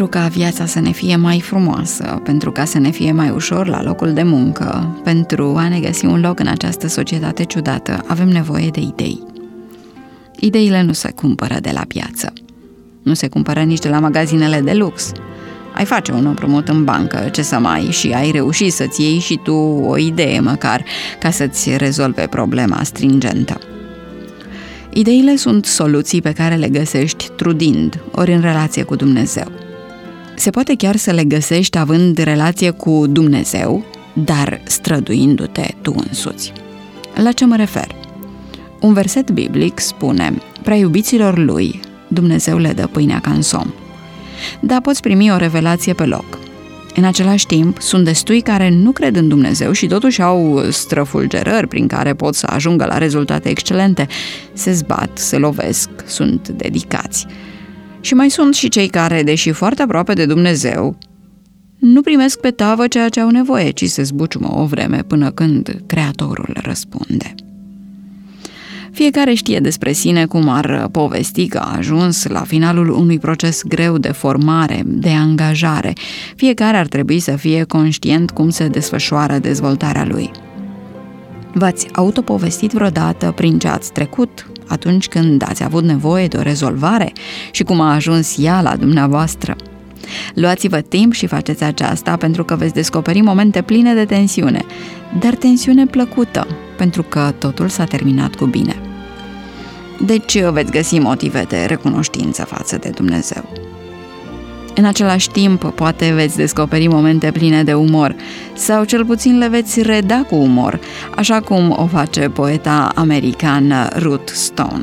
ca viața să ne fie mai frumoasă, pentru ca să ne fie mai ușor la locul de muncă, pentru a ne găsi un loc în această societate ciudată, avem nevoie de idei. Ideile nu se cumpără de la piață. Nu se cumpără nici de la magazinele de lux. Ai face un împrumut în bancă, ce să mai, și ai reușit să-ți iei și tu o idee măcar, ca să-ți rezolve problema stringentă. Ideile sunt soluții pe care le găsești trudind, ori în relație cu Dumnezeu. Se poate chiar să le găsești având relație cu Dumnezeu, dar străduindu-te tu însuți. La ce mă refer? Un verset biblic spune: prea iubiților lui, Dumnezeu le dă pâinea ca în somn. Dar poți primi o revelație pe loc. În același timp, sunt destui care nu cred în Dumnezeu și totuși au străfulgerări prin care pot să ajungă la rezultate excelente. Se zbat, se lovesc, sunt dedicați. Și mai sunt și cei care, deși foarte aproape de Dumnezeu, nu primesc pe tavă ceea ce au nevoie, ci se zbuciumă o vreme până când Creatorul răspunde. Fiecare știe despre sine cum ar povesti că a ajuns la finalul unui proces greu de formare, de angajare. Fiecare ar trebui să fie conștient cum se desfășoară dezvoltarea lui. V-ați autopovestit vreodată prin ce ați trecut atunci când ați avut nevoie de o rezolvare și cum a ajuns ea la dumneavoastră? Luați-vă timp și faceți aceasta, pentru că veți descoperi momente pline de tensiune, dar tensiune plăcută, pentru că totul s-a terminat cu bine. Deci veți găsi motive de recunoștință față de Dumnezeu. În același timp, poate veți descoperi momente pline de umor, sau cel puțin le veți reda cu umor, așa cum o face poeta americană Ruth Stone.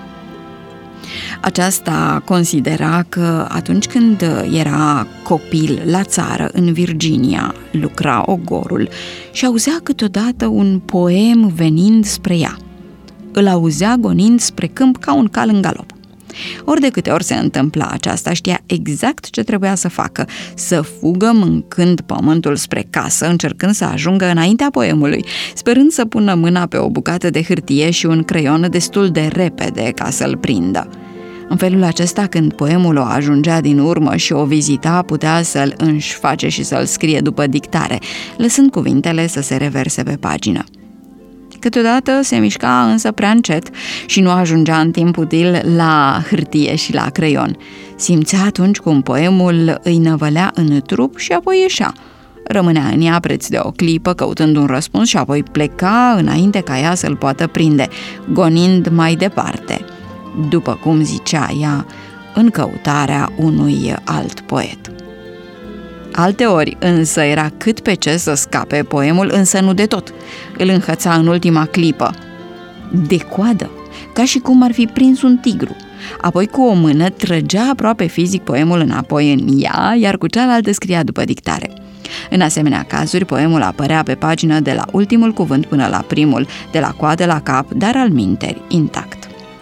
Aceasta considera că atunci când era copil la țară, în Virginia, lucra ogorul și auzea câteodată un poem venind spre ea. Îl auzea gonind spre câmp ca un cal în galop. Ori de câte ori se întâmpla aceasta, știa exact ce trebuia să facă: să fugă mâncând pământul spre casă, încercând să ajungă înaintea poemului, sperând să pună mâna pe o bucată de hârtie și un creion destul de repede ca să-l prindă. În felul acesta, când poemul o ajungea din urmă și o vizita, putea să-l înșface și să-l scrie după dictare, lăsând cuvintele să se reverse pe pagină. Câteodată se mișca însă prea încet și nu ajungea în timp util la hârtie și la creion. Simțea atunci cum poemul îi năvălea în trup și apoi ieșea. Rămânea în ea preț de o clipă căutând un răspuns și apoi pleca înainte ca ea să-l poată prinde, gonind mai departe, după cum zicea ea, în căutarea unui alt poet. Alteori însă era cât pe ce să scape poemul, însă nu de tot. Îl înhăța în ultima clipă, de coadă, ca și cum ar fi prins un tigru. Apoi cu o mână trăgea aproape fizic poemul înapoi în ea, iar cu cealaltă scria după dictare. În asemenea cazuri, poemul apărea pe pagină de la ultimul cuvânt până la primul, de la coadă la cap, dar alminteri intact.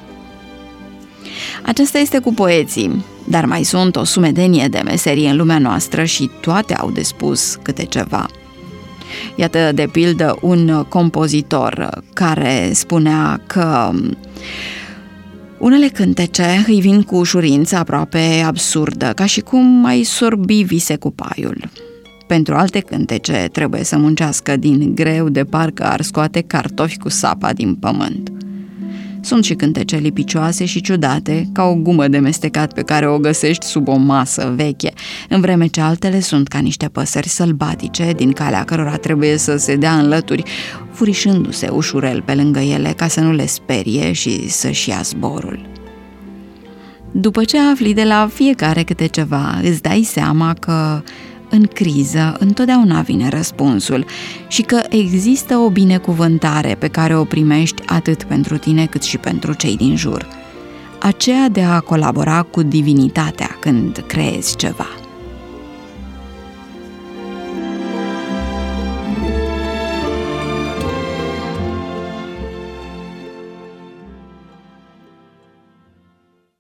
Aceasta este cu poeții, dar mai sunt o sumedenie de meserii în lumea noastră și toate au de spus câte ceva. Iată, de pildă, un compozitor care spunea că unele cântece îi vin cu ușurință aproape absurdă, ca și cum ai sorbi vise cu paiul. Pentru alte cântece trebuie să muncească din greu, de parcă ar scoate cartofi cu sapa din pământ. Sunt și cântece lipicioase și ciudate, ca o gumă de mestecat pe care o găsești sub o masă veche, în vreme ce altele sunt ca niște păsări sălbatice, din calea cărora trebuie să se dea în lături, furișându-se ușurel pe lângă ele ca să nu le sperie și să-și ia zborul. După ce afli de la fiecare câte ceva, îți dai seama că în criză întotdeauna vine răspunsul și că există o binecuvântare pe care o primești atât pentru tine cât și pentru cei din jur, aceea de a colabora cu divinitatea când creezi ceva.